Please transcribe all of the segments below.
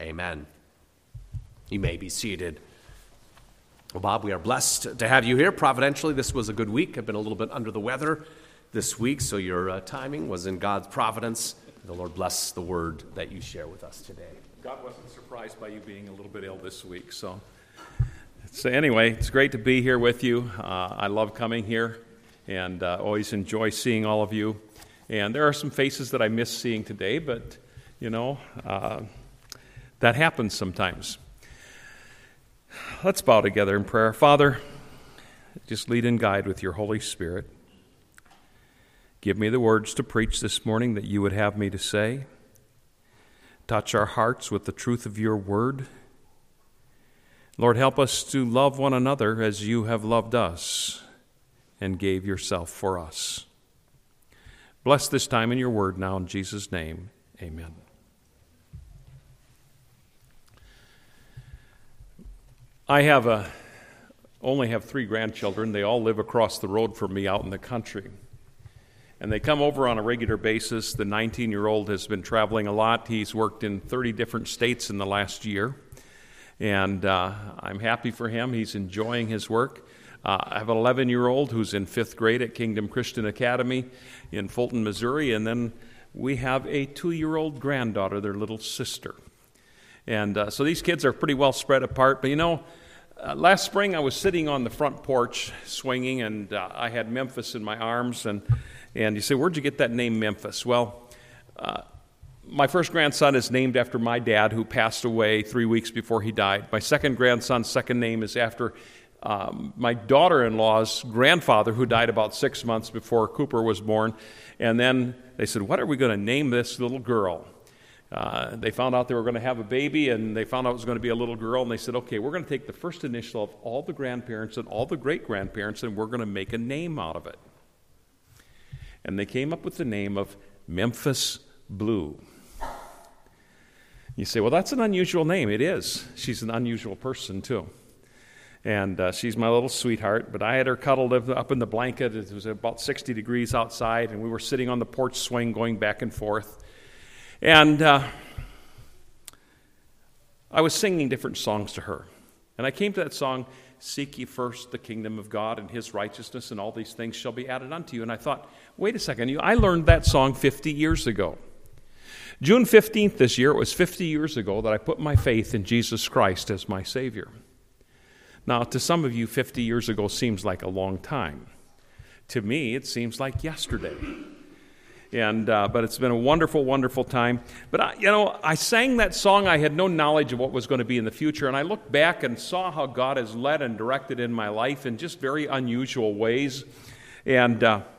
Amen. You may be seated. Well, Bob, we are blessed to have you here. Providentially, this was a good week. I've been a little bit under the weather this week, so your timing was in God's providence. The Lord bless the word that you share with us today. God wasn't surprised by you being a little bit ill this week. So anyway, it's great to be here with you. I love coming here and always enjoy seeing all of you. And there are some faces that I miss seeing today, but, that happens sometimes. Let's bow together in prayer. Father, just lead and guide with your Holy Spirit. Give me the words to preach this morning that you would have me to say. Touch our hearts with the truth of your word. Lord, help us to love one another as you have loved us and gave yourself for us. Bless this time in your word now in Jesus' name. Amen. I only have 3 grandchildren. They all live across the road from me out in the country. And they come over on a regular basis. The 19-year-old has been traveling a lot. He's worked in 30 different states in the last year. And I'm happy for him. He's enjoying his work. I have an 11-year-old who's in 5th grade at Kingdom Christian Academy in Fulton, Missouri. And then we have a 2-year-old granddaughter, their little sister. And so these kids are pretty well spread apart. But last spring I was sitting on the front porch swinging, and I had Memphis in my arms. And you say, where'd you get that name Memphis? Well, my first grandson is named after my dad, who passed away 3 weeks before he died. My second grandson's second name is after my daughter-in-law's grandfather, who died about 6 months before Cooper was born. And then they said, what are we going to name this little girl? They found out they were going to have a baby, and they found out it was going to be a little girl, and they said, okay, we're going to take the first initial of all the grandparents and all the great-grandparents, and we're going to make a name out of it. And they came up with the name of Memphis Blue. You say, well, that's an unusual name. It is. She's an unusual person, too. And she's my little sweetheart, but I had her cuddled up in the blanket. It was about 60 degrees outside, and we were sitting on the porch swing going back and forth. And I was singing different songs to her. And I came to that song, Seek ye first the kingdom of God and his righteousness, and all these things shall be added unto you. And I thought, wait a second, I learned that song 50 years ago. June 15th this year, it was 50 years ago that I put my faith in Jesus Christ as my Savior. Now, to some of you, 50 years ago seems like a long time. To me, it seems like yesterday. But it's been a wonderful, wonderful time. But, I sang that song. I had no knowledge of what was going to be in the future. And I looked back and saw how God has led and directed in my life in just very unusual ways. And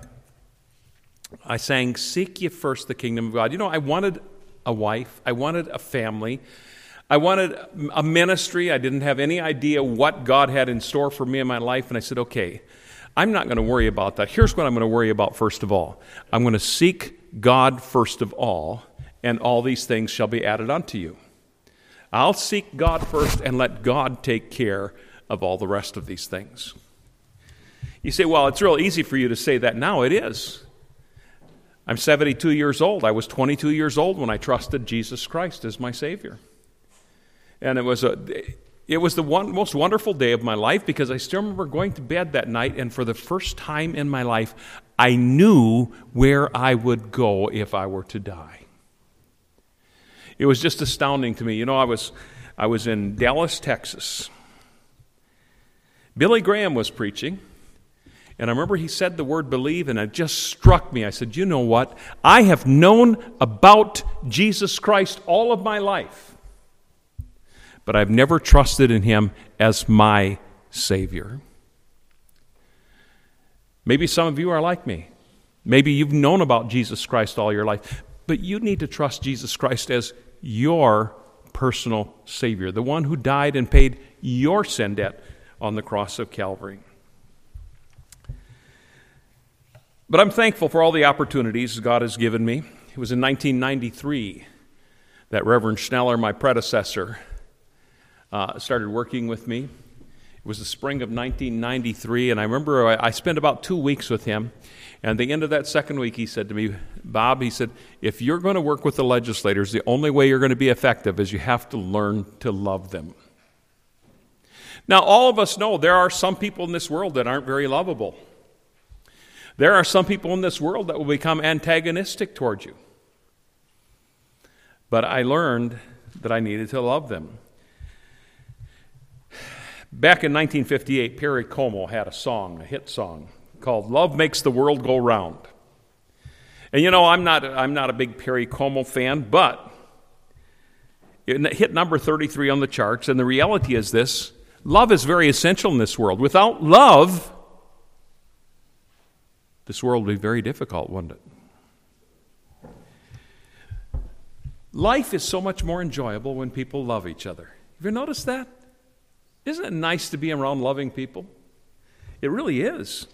I sang, Seek ye first the kingdom of God. I wanted a wife. I wanted a family. I wanted a ministry. I didn't have any idea what God had in store for me in my life. And I said, okay, I'm not going to worry about that. Here's what I'm going to worry about first of all. I'm going to seek God first of all, and all these things shall be added unto you. I'll seek God first and let God take care of all the rest of these things. You say, well, it's real easy for you to say that now. It is. I'm 72 years old. I was 22 years old when I trusted Jesus Christ as my Savior. And it was the most wonderful day of my life, because I still remember going to bed that night, and for the first time in my life, I knew where I would go if I were to die. It was just astounding to me. I was in Dallas, Texas. Billy Graham was preaching, and I remember he said the word believe, and it just struck me. I said, you know what? I have known about Jesus Christ all of my life, but I've never trusted in him as my Savior. Maybe some of you are like me. Maybe you've known about Jesus Christ all your life, but you need to trust Jesus Christ as your personal Savior, the one who died and paid your sin debt on the cross of Calvary. But I'm thankful for all the opportunities God has given me. It was in 1993 that Reverend Schneller, my predecessor, started working with me. It was the spring of 1993, and I remember I spent about 2 weeks with him. And at the end of that second week, he said to me, Bob, he said, if you're going to work with the legislators, the only way you're going to be effective is you have to learn to love them. Now, all of us know there are some people in this world that aren't very lovable. There are some people in this world that will become antagonistic towards you. But I learned that I needed to love them. Back in 1958, Perry Como had a hit song, called Love Makes the World Go Round. And you know, I'm not a big Perry Como fan, but it hit number 33 on the charts, and the reality is this: love is very essential in this world. Without love, this world would be very difficult, wouldn't it? Life is so much more enjoyable when people love each other. Have you noticed that? Isn't it nice to be around loving people? It really is.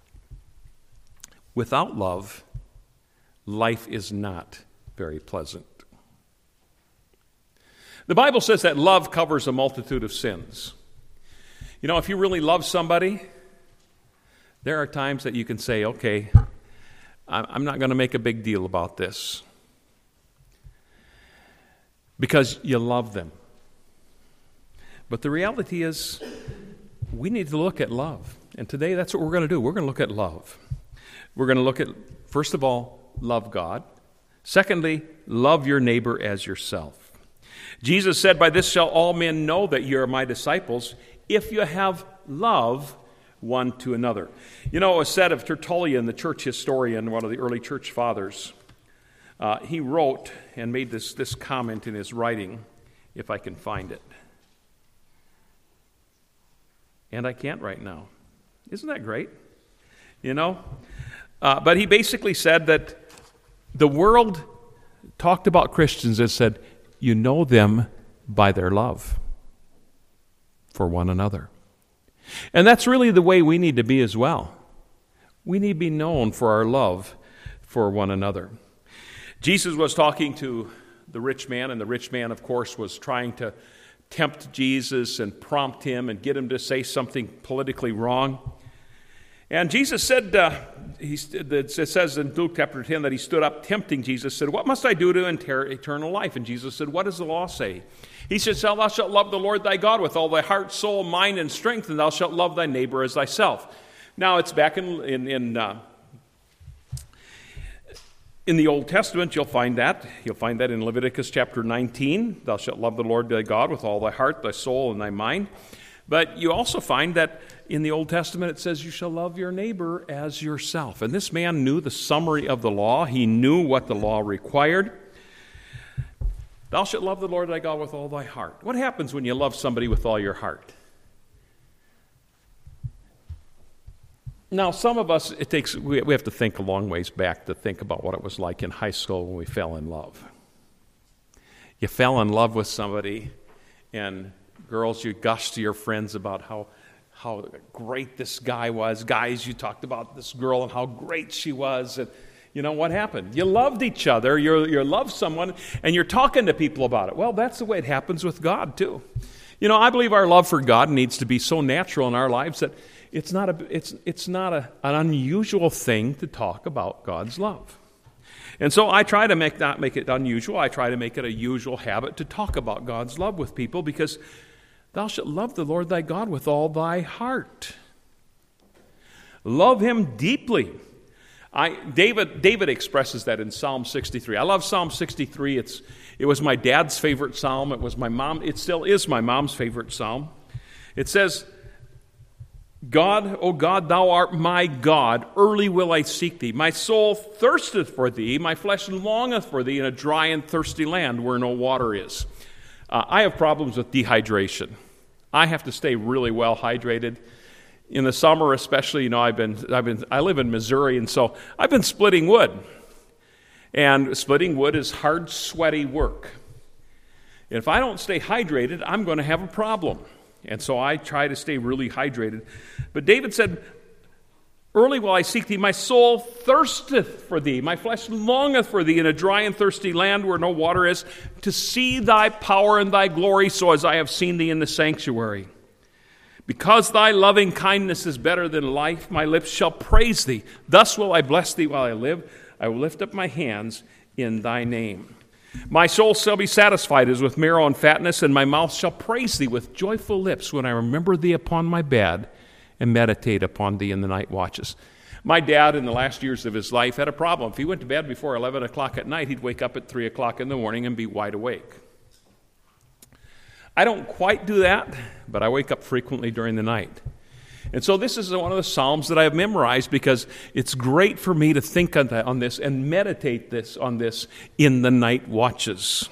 Without love, life is not very pleasant. The Bible says that love covers a multitude of sins. You know, if you really love somebody, there are times that you can say, okay, I'm not going to make a big deal about this, because you love them. But the reality is, we need to look at love. And today, that's what we're going to do. We're going to look at love. We're going to look at, first of all, love God. Secondly, love your neighbor as yourself. Jesus said, by this shall all men know that you are my disciples, if you have love one to another. You know, it was said of Tertullian, the church historian, one of the early church fathers, he wrote and made this comment in his writing, if I can find it. And I can't right now. Isn't that great? You know? But he basically said that the world talked about Christians and said, you know them by their love for one another. And that's really the way we need to be as well. We need to be known for our love for one another. Jesus was talking to the rich man, and the rich man, of course, was trying to tempt Jesus and prompt him and get him to say something politically wrong. And Jesus said, it says in Luke chapter 10 that he stood up tempting Jesus, said, what must I do to inherit eternal life? And Jesus said, what does the law say? He said, thou shalt love the Lord thy God with all thy heart, soul, mind, and strength, and thou shalt love thy neighbor as thyself. Now, it's back in the Old Testament, you'll find that. You'll find that in Leviticus chapter 19. Thou shalt love the Lord thy God with all thy heart, thy soul, and thy mind. But you also find that in the Old Testament it says you shall love your neighbor as yourself. And this man knew the summary of the law. He knew what the law required. Thou shalt love the Lord thy God with all thy heart. What happens when you love somebody with all your heart? Now, some of us, we have to think a long ways back to think about what it was like in high school when we fell in love. You fell in love with somebody, and girls, you gushed to your friends about how great this guy was. Guys, you talked about this girl and how great she was. And you know what happened? You loved each other. You loved someone, and you're talking to people about it. Well, that's the way it happens with God, too. You know, I believe our love for God needs to be so natural in our lives that it's not an unusual thing to talk about God's love. And so I try to not make it unusual. I try to make it a usual habit to talk about God's love with people, because thou shalt love the Lord thy God with all thy heart. Love him deeply. David expresses that in Psalm 63. I love Psalm 63. It was my dad's favorite psalm. It still is my mom's favorite psalm. It says, God, O God, thou art my God, early will I seek thee. My soul thirsteth for thee, my flesh longeth for thee in a dry and thirsty land where no water is. I have problems with dehydration. I have to stay really well hydrated. In the summer especially, you know, I live in Missouri, and so I've been splitting wood. And splitting wood is hard, sweaty work. If I don't stay hydrated, I'm going to have a problem. And so I try to stay really hydrated. But David said, early will I seek thee, my soul thirsteth for thee, my flesh longeth for thee in a dry and thirsty land where no water is, to see thy power and thy glory, so as I have seen thee in the sanctuary. Because thy loving kindness is better than life, my lips shall praise thee. Thus will I bless thee while I live. I will lift up my hands in thy name. My soul shall be satisfied as with marrow and fatness, and my mouth shall praise thee with joyful lips when I remember thee upon my bed and meditate upon thee in the night watches. My dad, in the last years of his life, had a problem. If he went to bed before 11 o'clock at night, he'd wake up at 3 o'clock in the morning and be wide awake. I don't quite do that, but I wake up frequently during the night. And so this is one of the Psalms that I have memorized because it's great for me to think on this and meditate on this in the night watches.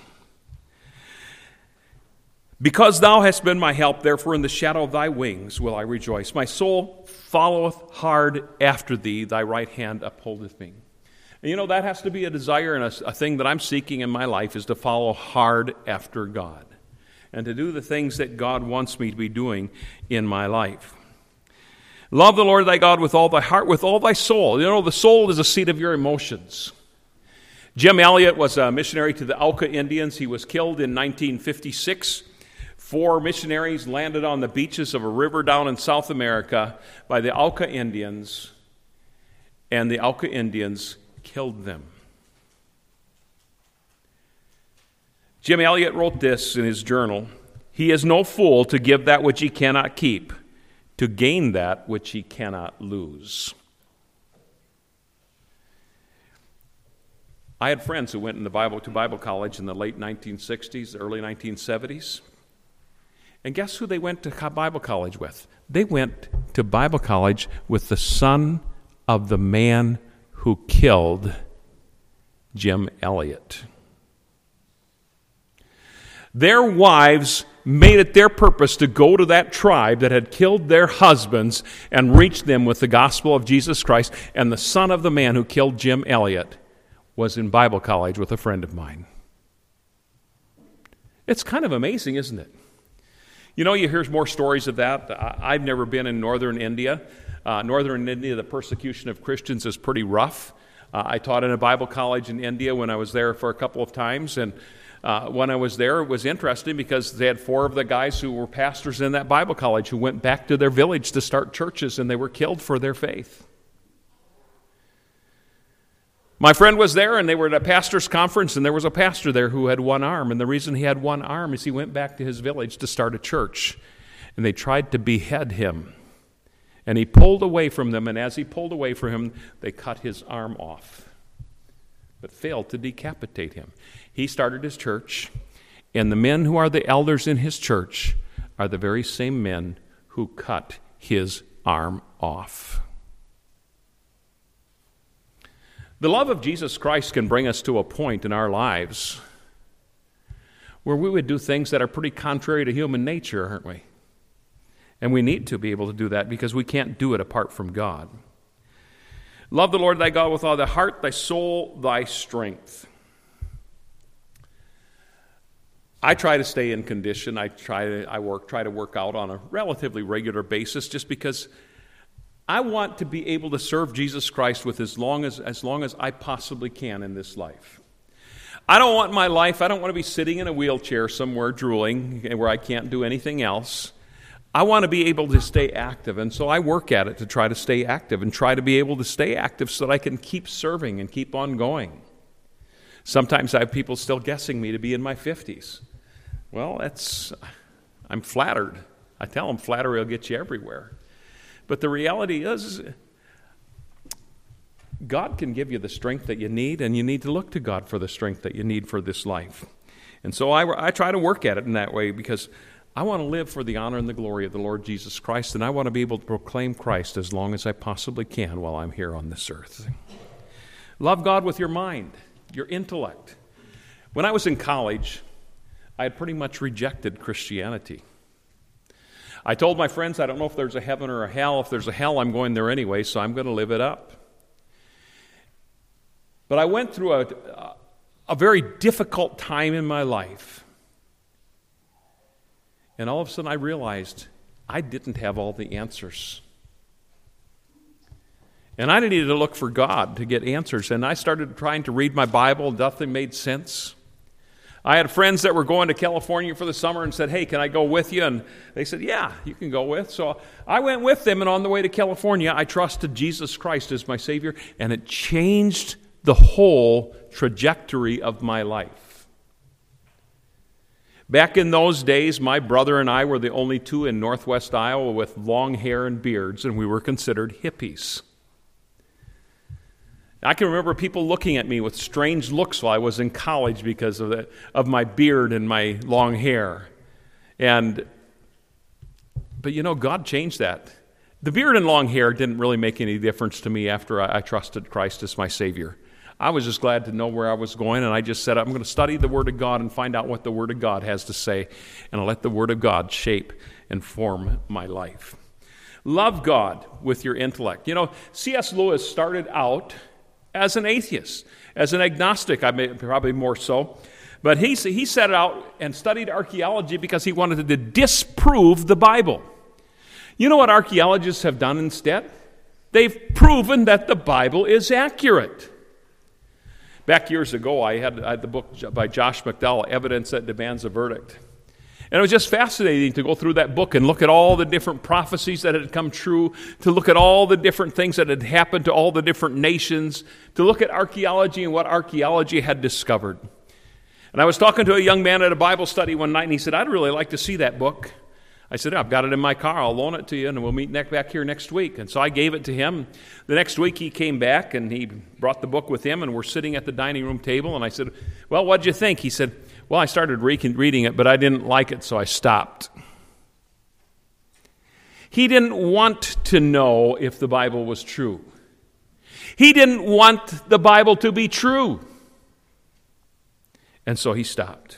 Because thou hast been my help, therefore in the shadow of thy wings will I rejoice. My soul followeth hard after thee, thy right hand upholdeth me. And that has to be a desire and a thing that I'm seeking in my life, is to follow hard after God and to do the things that God wants me to be doing in my life. Love the Lord thy God with all thy heart, with all thy soul. The soul is the seat of your emotions. Jim Elliot was a missionary to the Auca Indians. He was killed in 1956. 4 missionaries landed on the beaches of a river down in South America by the Auca Indians, and the Auca Indians killed them. Jim Elliot wrote this in his journal: "He is no fool to give that which he cannot keep, to gain that which he cannot lose." I had friends who went to Bible college in the late 1960s, early 1970s. And guess who they went to Bible college with? They went to Bible college with the son of the man who killed Jim Elliot. Their wives made it their purpose to go to that tribe that had killed their husbands and reach them with the gospel of Jesus Christ. And the son of the man who killed Jim Elliot was in Bible college with a friend of mine. It's kind of amazing, isn't it? You hear more stories of that. I've never been in northern India. Northern India, the persecution of Christians is pretty rough. I taught in a Bible college in India when I was there for a couple of times, and when I was there, it was interesting because they had 4 of the guys who were pastors in that Bible college who went back to their village to start churches, and they were killed for their faith. My friend was there, and they were at a pastor's conference, and there was a pastor there who had one arm, and the reason he had one arm is he went back to his village to start a church, and they tried to behead him. And he pulled away from them, and as he pulled away from him, they cut his arm off, but failed to decapitate him. He started his church, and the men who are the elders in his church are the very same men who cut his arm off. The love of Jesus Christ can bring us to a point in our lives where we would do things that are pretty contrary to human nature, aren't we? And we need to be able to do that because we can't do it apart from God. Love the Lord thy God with all thy heart, thy soul, thy strength. I try to stay in condition. I try to work out on a relatively regular basis just because I want to be able to serve Jesus Christ with as long as I possibly can in this life. I don't want to be sitting in a wheelchair somewhere drooling where I can't do anything else. I want to be able to stay active, and so I work at it to try to stay active and try to be able to stay active so that I can keep serving and keep on going. Sometimes I have people still guessing me to be in my 50s. Well, I'm flattered. I tell them flattery will get you everywhere. But the reality is, God can give you the strength that you need, and you need to look to God for the strength that you need for this life. And so I try to work at it in that way because I want to live for the honor and the glory of the Lord Jesus Christ, and I want to be able to proclaim Christ as long as I possibly can while I'm here on this earth. Love God with your mind, your intellect. When I was in college, I had pretty much rejected Christianity. I told my friends, I don't know if there's a heaven or a hell. If there's a hell, I'm going there anyway, so I'm going to live it up. But I went through a very difficult time in my life. And all of a sudden I realized I didn't have all the answers. And I needed to look for God to get answers. And I started trying to read my Bible. Nothing made sense. I had friends that were going to California for the summer and said, hey, can I go with you? And they said, yeah, you can go with. So I went with them, and on the way to California, I trusted Jesus Christ as my Savior, and it changed the whole trajectory of my life. Back in those days, my brother and I were the only two in northwest Iowa with long hair and beards, and we were considered hippies. I can remember people looking at me with strange looks while I was in college because of my beard and my long hair. But God changed that. The beard and long hair didn't really make any difference to me after I trusted Christ as my Savior. I was just glad to know where I was going, and I just said, I'm going to study the Word of God and find out what the Word of God has to say, and I'll let the Word of God shape and form my life. Love God with your intellect. C.S. Lewis started out as an atheist, as an agnostic, probably more so. But he set out and studied archaeology because he wanted to disprove the Bible. You know what archaeologists have done instead? They've proven that the Bible is accurate. Back years ago, I had the book by Josh McDowell, Evidence That Demands a Verdict. And it was just fascinating to go through that book and look at all the different prophecies that had come true, to look at all the different things that had happened to all the different nations, to look at archaeology and what archaeology had discovered. And I was talking to a young man at a Bible study one night, and he said, I'd really like to see that book. I said, I've got it in my car. I'll loan it to you, and we'll meet back here next week. And so I gave it to him. The next week he came back, and he brought the book with him, and we're sitting at the dining room table, and I said, well, what'd you think? He said, well, I started reading it, but I didn't like it, so I stopped. He didn't want to know if the Bible was true. He didn't want the Bible to be true. And so he stopped.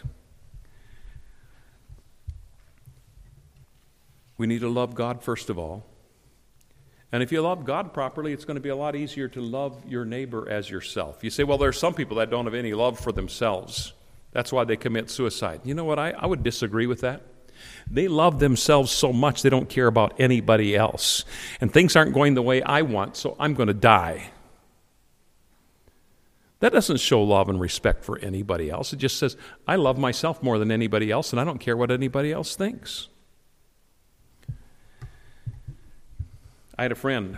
We need to love God first of all. And if you love God properly, it's going to be a lot easier to love your neighbor as yourself. You say, well, there are some people that don't have any love for themselves. That's why they commit suicide. You know what? I would disagree with that. They love themselves so much they don't care about anybody else. And things aren't going the way I want, so I'm going to die. That doesn't show love and respect for anybody else. It just says, I love myself more than anybody else, and I don't care what anybody else thinks. I had a friend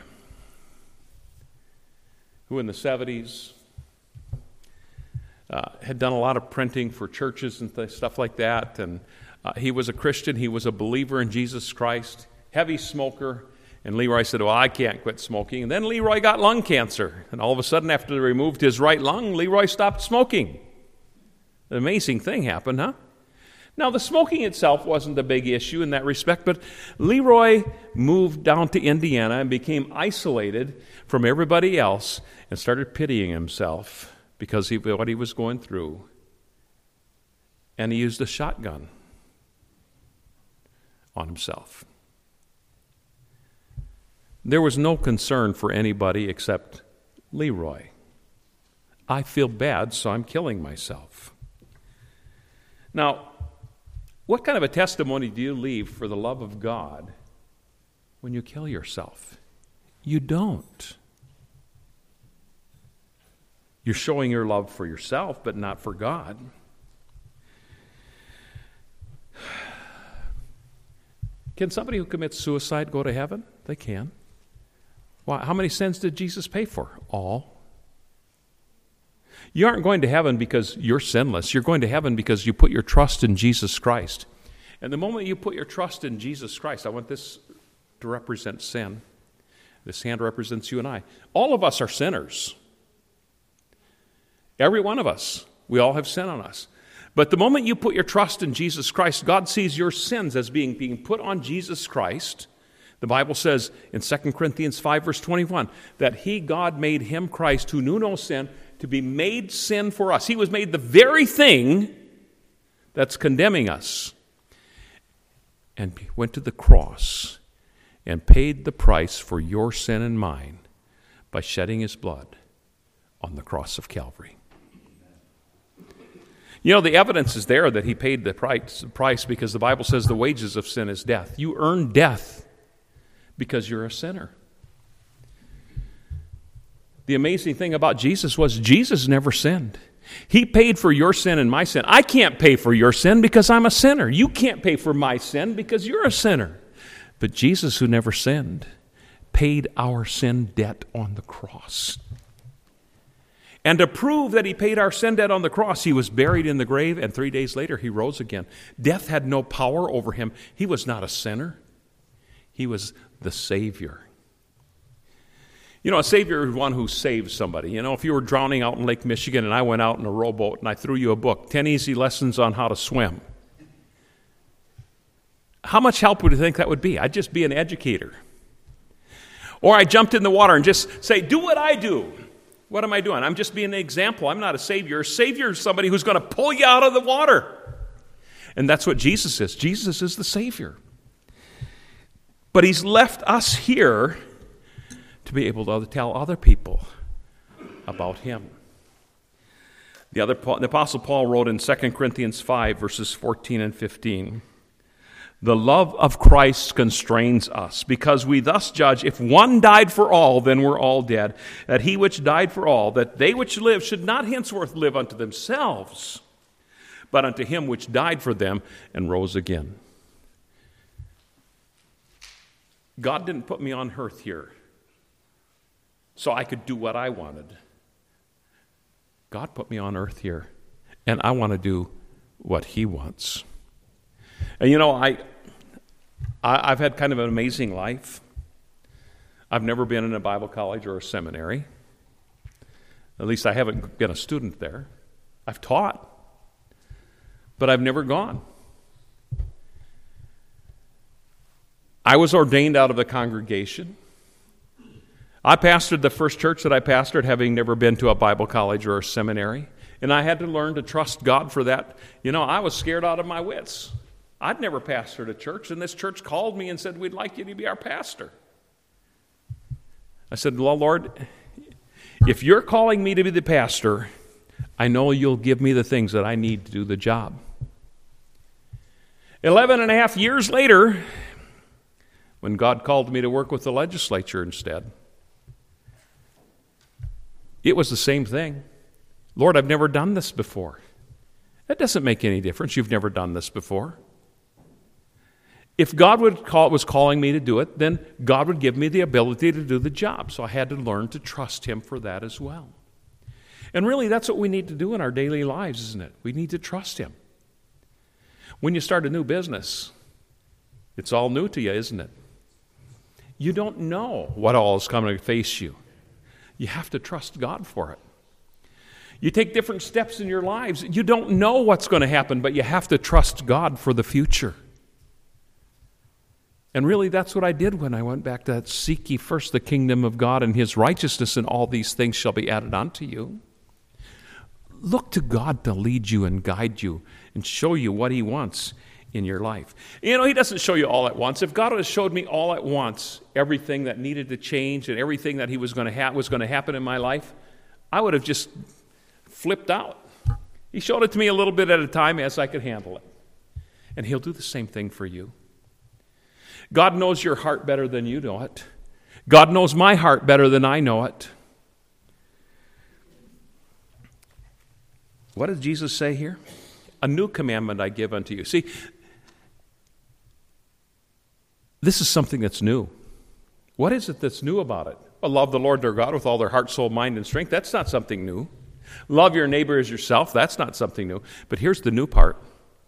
who in the 70s had done a lot of printing for churches and stuff like that, and he was a Christian. He was a believer in Jesus Christ, heavy smoker. And Leroy said, well, I can't quit smoking. And then Leroy got lung cancer. And all of a sudden, after they removed his right lung, Leroy stopped smoking. An amazing thing happened, huh? Now, the smoking itself wasn't a big issue in that respect, but Leroy moved down to Indiana and became isolated from everybody else and started pitying himself because of what he was going through. And he used a shotgun on himself. There was no concern for anybody except Leroy. I feel bad, so I'm killing myself. Now, what kind of a testimony do you leave for the love of God when you kill yourself? You don't. You're showing your love for yourself, but not for God. Can somebody who commits suicide go to heaven? They can. Why? How many sins did Jesus pay for? All. You aren't going to heaven because you're sinless. You're going to heaven because you put your trust in Jesus Christ. And the moment you put your trust in Jesus Christ, I want this to represent sin. This hand represents you and I. All of us are sinners. Every one of us. We all have sin on us. But the moment you put your trust in Jesus Christ, God sees your sins as being put on Jesus Christ. The Bible says in 2 Corinthians 5, verse 21, that He, God, made Him, Christ, who knew no sin, to be made sin for us. He was made the very thing that's condemning us. And went to the cross and paid the price for your sin and mine by shedding His blood on the cross of Calvary. You know, the evidence is there that He paid the price because the Bible says the wages of sin is death. You earn death because you're a sinner. The amazing thing about Jesus was Jesus never sinned. He paid for your sin and my sin. I can't pay for your sin because I'm a sinner. You can't pay for my sin because you're a sinner. But Jesus, who never sinned, paid our sin debt on the cross. And to prove that he paid our sin debt on the cross, he was buried in the grave, and 3 days later he rose again. Death had no power over him. He was not a sinner. He was the Savior. You know, a Savior is one who saves somebody. You know, if you were drowning out in Lake Michigan and I went out in a rowboat and I threw you a book, 10 Easy Lessons on How to Swim, how much help would you think that would be? I'd just be an educator. Or I jumped in the water and just say, do what I do. What am I doing? I'm just being an example. I'm not a Savior. A Savior is somebody who's going to pull you out of the water. And that's what Jesus is. Jesus is the Savior. But he's left us here to be able to tell other people about him. The Apostle Paul wrote in 2 Corinthians 5, verses 14 and 15, "The love of Christ constrains us, because we thus judge, if one died for all, then we're all dead. That he which died for all, that they which live should not henceforth live unto themselves, but unto him which died for them and rose again." God didn't put me on earth here so I could do what I wanted. God put me on earth here, and I want to do what he wants. And you know, I've had kind of an amazing life. I've never been in a Bible college or a seminary. At least I haven't been a student there. I've taught, but I've never gone. I was ordained out of the congregation. I pastored the first church that I pastored, having never been to a Bible college or a seminary. And I had to learn to trust God for that. You know, I was scared out of my wits. I'd never pastored a church, and this church called me and said, "We'd like you to be our pastor." I said, "Well, Lord, if you're calling me to be the pastor, I know you'll give me the things that I need to do the job." 11 and a half years later, when God called me to work with the legislature instead, it was the same thing. "Lord, I've never done this before." That doesn't make any difference. You've never done this before. If God was calling me to do it, then God would give me the ability to do the job. So I had to learn to trust him for that as well. And really, that's what we need to do in our daily lives, isn't it? We need to trust him. When you start a new business, it's all new to you, isn't it? You don't know what all is coming to face you. You have to trust God for it. You take different steps in your lives. You don't know what's going to happen, but you have to trust God for the future. And really, that's what I did when I went back to that, "Seek ye first the kingdom of God and his righteousness, and all these things shall be added unto you." Look to God to lead you and guide you and show you what he wants in your life. You know, he doesn't show you all at once. If God had showed me all at once everything that needed to change and everything that he was going to happen in my life, I would have just flipped out. He showed it to me a little bit at a time as I could handle it. And he'll do the same thing for you. God knows your heart better than you know it. God knows my heart better than I know it. What did Jesus say here? "A new commandment I give unto you." See, this is something that's new. What is it that's new about it? Well, love the Lord their God with all their heart, soul, mind, and strength. That's not something new. Love your neighbor as yourself. That's not something new. But here's the new part.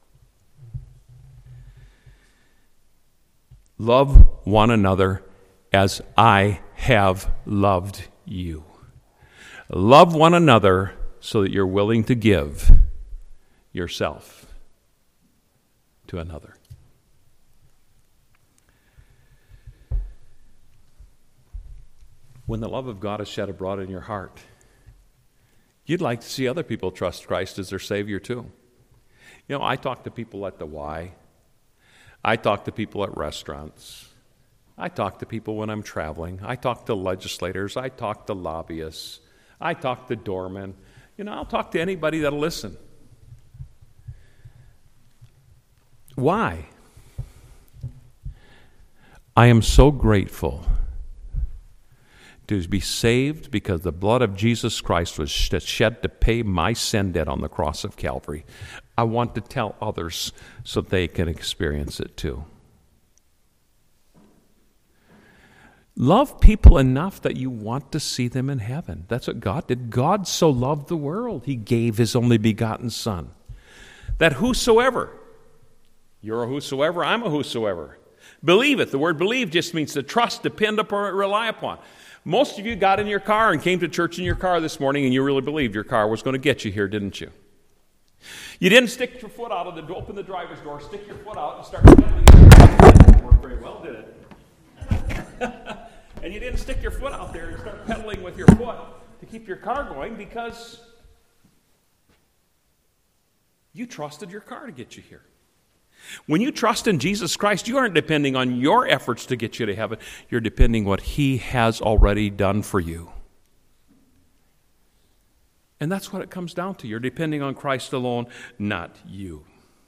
Love one another as I have loved you. Love one another so that you're willing to give yourself to another. When the love of God is shed abroad in your heart, you'd like to see other people trust Christ as their Savior too. You know, I talk to people at the Y. I talk to people at restaurants. I talk to people when I'm traveling. I talk to legislators. I talk to lobbyists. I talk to doormen. You know, I'll talk to anybody that'll listen. Why? I am so grateful to be saved because the blood of Jesus Christ was shed to pay my sin debt on the cross of Calvary. I want to tell others so they can experience it too. Love people enough that you want to see them in heaven. That's what God did. God so loved the world, He gave His only begotten Son. That whosoever, you're a whosoever, I'm a whosoever, believeth. The word believe just means to trust, depend upon, rely upon. Most of you got in your car and came to church in your car this morning and you really believed your car was going to get you here, didn't you? You didn't stick your foot out of the open the driver's door, stick your foot out and start pedaling. That didn't work very well, did it? And you didn't stick your foot out there and start pedaling with your foot to keep your car going because you trusted your car to get you here. When you trust in Jesus Christ, you aren't depending on your efforts to get you to heaven. You're depending on what He has already done for you. And that's what it comes down to. You're depending on Christ alone, not you.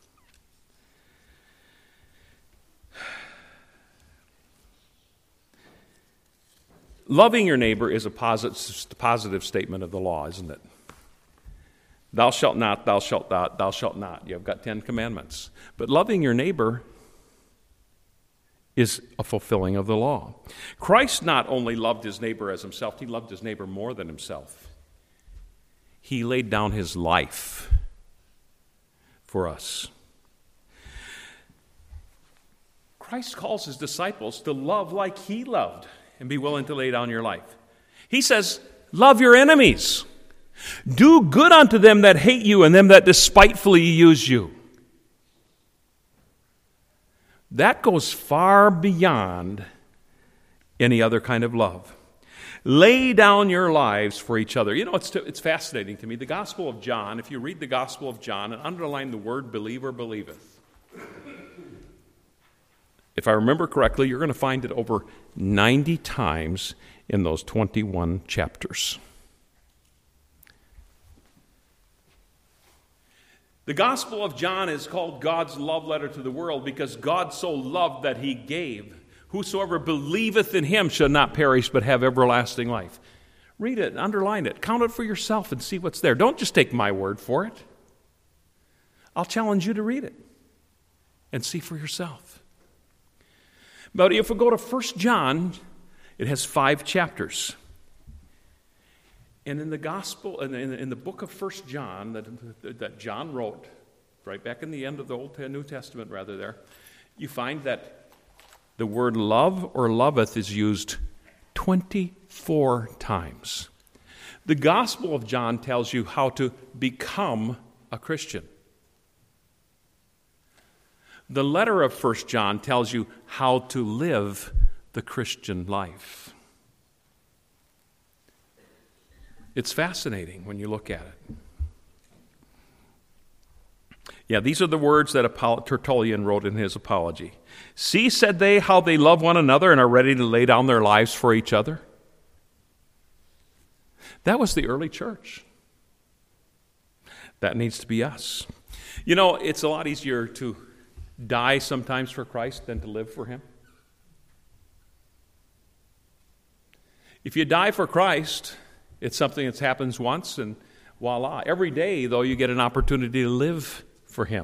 Loving your neighbor is a positive statement of the law, isn't it? Thou shalt not, thou shalt not, thou shalt not. You've got 10 commandments. But loving your neighbor is a fulfilling of the law. Christ not only loved His neighbor as Himself, He loved His neighbor more than Himself. He laid down His life for us. Christ calls His disciples to love like He loved and be willing to lay down your life. He says, love your enemies. Do good unto them that hate you and them that despitefully use you. That goes far beyond any other kind of love. Lay down your lives for each other. You know, it's fascinating to me. The Gospel of John, if you read the Gospel of John and underline the word believe or believeth, if I remember correctly, you're going to find it over 90 times in those 21 chapters. The Gospel of John is called God's love letter to the world because God so loved that He gave. Whosoever believeth in Him shall not perish but have everlasting life. Read it, underline it, count it for yourself and see what's there. Don't just take my word for it. I'll challenge you to read it and see for yourself. But if we go to 1 John, it has 5 chapters. And in the gospel, in the book of 1 John that John wrote, right back in the end of the New Testament rather there, you find that the word love or loveth is used 24 times. The Gospel of John tells you how to become a Christian. The letter of 1 John tells you how to live the Christian life. It's fascinating when you look at it. Yeah, these are the words that Tertullian wrote in his apology. See, said they, how they love one another and are ready to lay down their lives for each other. That was the early church. That needs to be us. You know, it's a lot easier to die sometimes for Christ than to live for Him. If you die for Christ, it's something that happens once and voila. Every day, though, you get an opportunity to live for Him.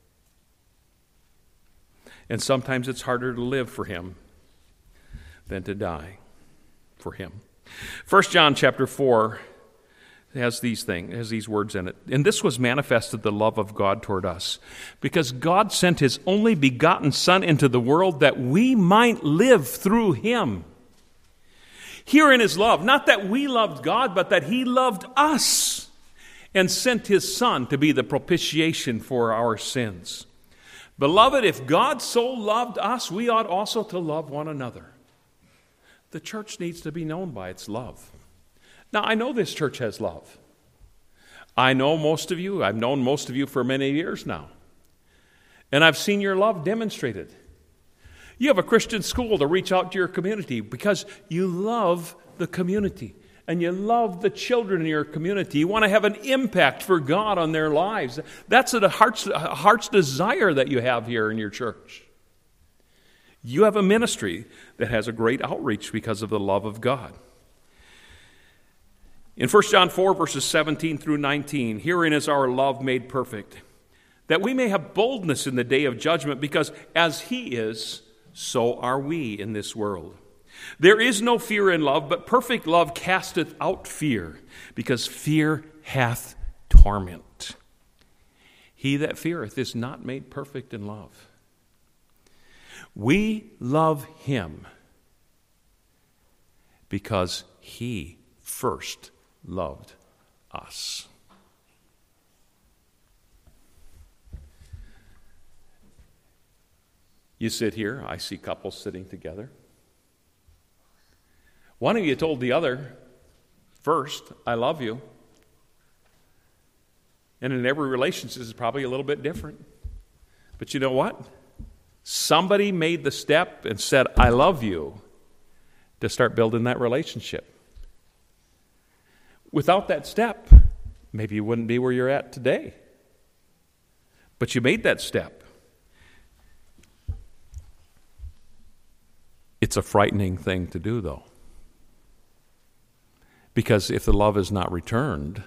And sometimes it's harder to live for Him than to die for Him. 1 John chapter 4 has these words in it. And this was manifested the love of God toward us, because God sent His only begotten Son into the world that we might live through Him. Herein is love, not that we loved God, but that He loved us and sent His Son to be the propitiation for our sins. Beloved, if God so loved us, we ought also to love one another. The church needs to be known by its love. Now, I know this church has love. I know most of you. I've known most of you for many years now. And I've seen your love demonstrated. You have a Christian school to reach out to your community because you love the community and you love the children in your community. You want to have an impact for God on their lives. That's a heart's desire that you have here in your church. You have a ministry that has a great outreach because of the love of God. In 1 John 4, verses 17 through 19, herein is our love made perfect, that we may have boldness in the day of judgment, because as he is, so are we in this world. There is no fear in love, but perfect love casteth out fear, because fear hath torment. He that feareth is not made perfect in love. We love him because he first loved us. You sit here, I see couples sitting together. One of you told the other, first, I love you. And in every relationship, it's probably a little bit different. But you know what? Somebody made the step and said, I love you, to start building that relationship. Without that step, maybe you wouldn't be where you're at today. But you made that step. It's a frightening thing to do, though. Because if the love is not returned,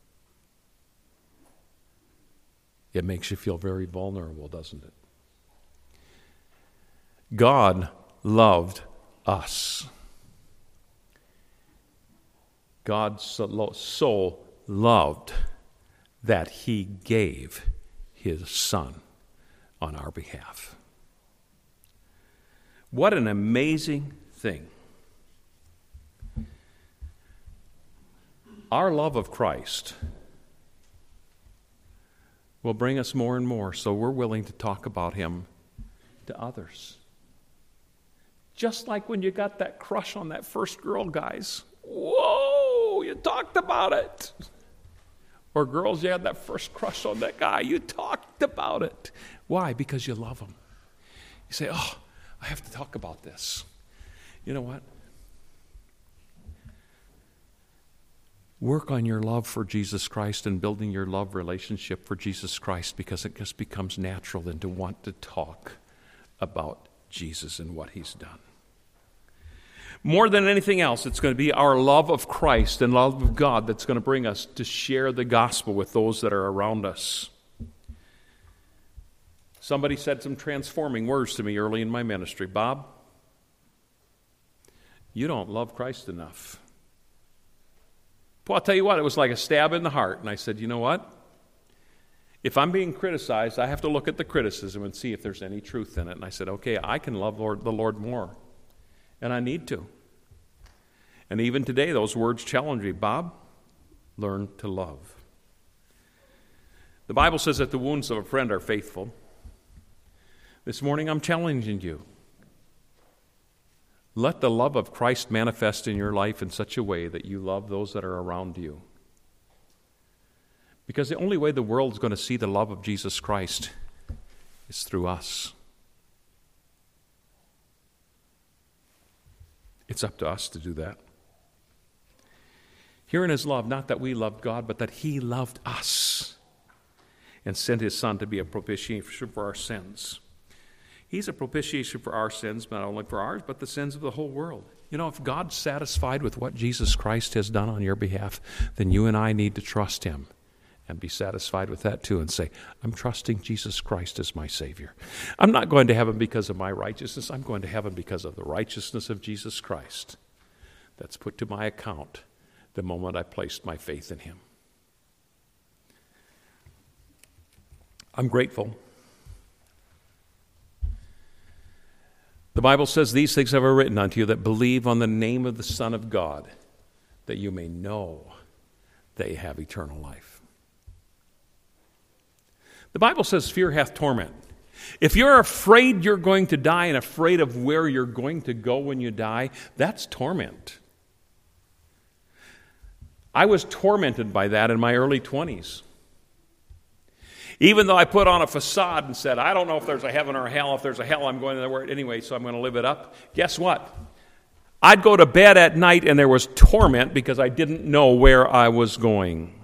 it makes you feel very vulnerable, doesn't it? God loved us. God so loved that he gave his Son on our behalf. What an amazing thing. Our love of Christ will bring us more and more, so we're willing to talk about him to others. Just like when you got that crush on that first girl, guys. Whoa, you talked about it. Or girls, you had that first crush on that guy. You talked about it. Why? Because you love him. You say, oh, I have to talk about this. You know what? Work on your love for Jesus Christ and building your love relationship for Jesus Christ, because it just becomes natural then to want to talk about Jesus and what he's done. More than anything else, it's going to be our love of Christ and love of God that's going to bring us to share the gospel with those that are around us. Somebody said some transforming words to me early in my ministry. Bob, you don't love Christ enough. Well, I'll tell you what, it was like a stab in the heart. And I said, you know what? If I'm being criticized, I have to look at the criticism and see if there's any truth in it. And I said, okay, I can love the Lord more. And I need to. And even today, those words challenge me. Bob, learn to love. The Bible says that the wounds of a friend are faithful. This morning, I'm challenging you. Let the love of Christ manifest in your life in such a way that you love those that are around you. Because the only way the world is going to see the love of Jesus Christ is through us. It's up to us to do that. Herein is love, not that we loved God, but that he loved us and sent his Son to be a propitiation for our sins. He's a propitiation for our sins, not only for ours, but the sins of the whole world. You know, if God's satisfied with what Jesus Christ has done on your behalf, then you and I need to trust him and be satisfied with that too and say, I'm trusting Jesus Christ as my Savior. I'm not going to heaven because of my righteousness. I'm going to heaven because of the righteousness of Jesus Christ that's put to my account the moment I placed my faith in him. I'm grateful. The Bible says, these things have I written unto you that believe on the name of the Son of God, that you may know that you have eternal life. The Bible says fear hath torment. If you're afraid you're going to die and afraid of where you're going to go when you die, that's torment. I was tormented by that in my early 20s. Even though I put on a facade and said, I don't know if there's a heaven or a hell. If there's a hell, I'm going there anyway, so I'm going to live it up. Guess what? I'd go to bed at night and there was torment because I didn't know where I was going.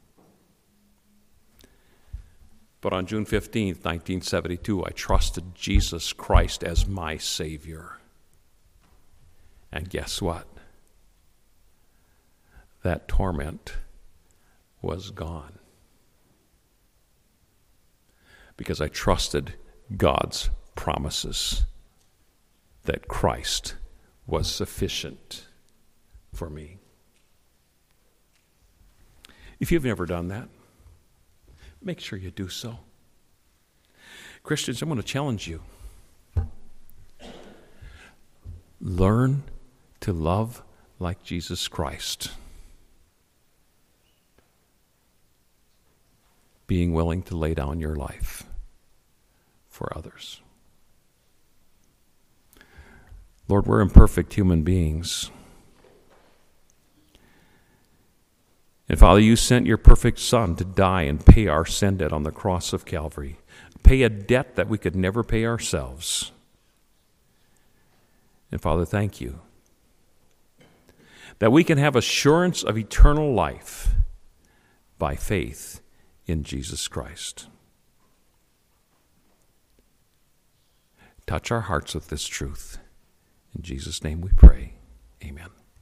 But on June 15th, 1972, I trusted Jesus Christ as my Savior. And guess what? that torment was gone. Because I trusted God's promises that Christ was sufficient for me. If you've never done that, make sure you do so. Christians, I'm going to challenge you. Learn to love like Jesus Christ, being willing to lay down your life for others. Lord, we're imperfect human beings. And Father, you sent your perfect Son to die and pay our sin debt on the cross of Calvary, pay a debt that we could never pay ourselves. And Father, thank you that we can have assurance of eternal life by faith in Jesus Christ. Touch our hearts with this truth. In Jesus' name we pray. Amen.